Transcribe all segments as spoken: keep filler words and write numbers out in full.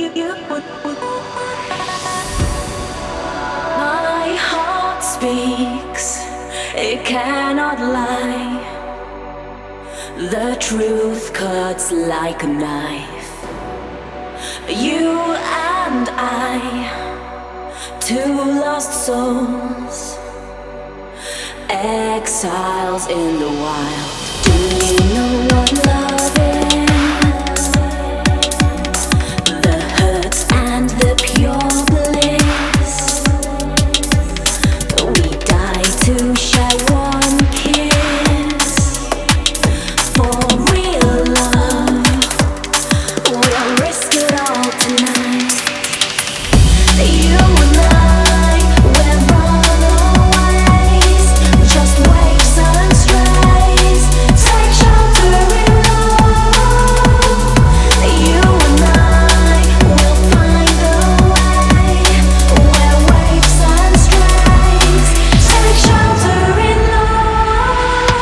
My heart speaks, it cannot lie. The truth cuts like a knife. You and I, two lost souls, exiles in the wild. Do you know what love is? The hurt and the pure bliss. We die to share one kiss. For real love, we'll risk it all tonight. You and I, we're runaways, just waves and strays. Take shelter in love. You and I will find a way. We're waves and strays. Take shelter in love.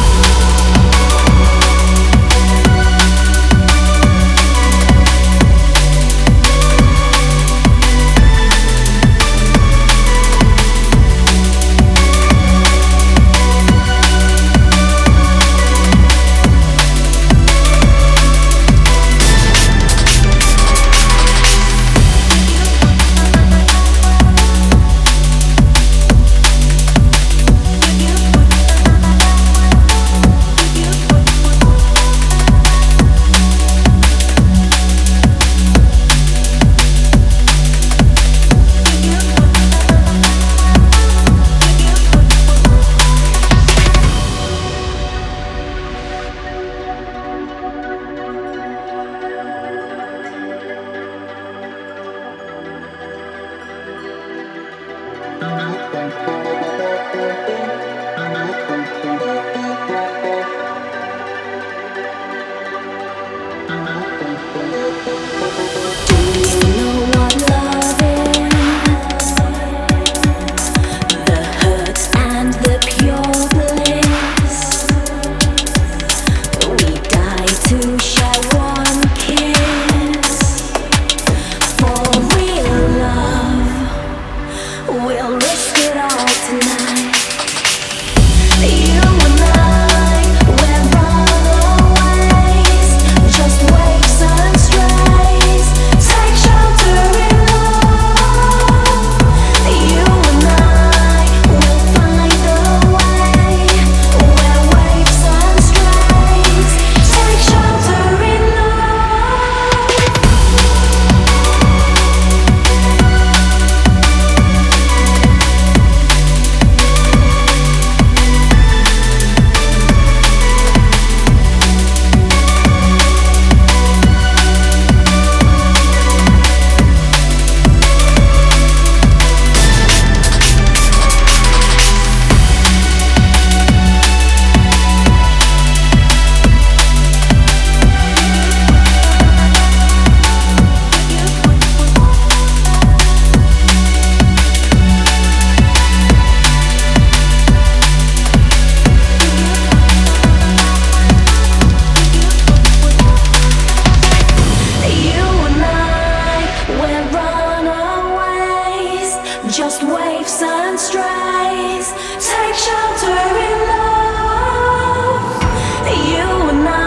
Just waves and strays. Take shelter in love. You and I.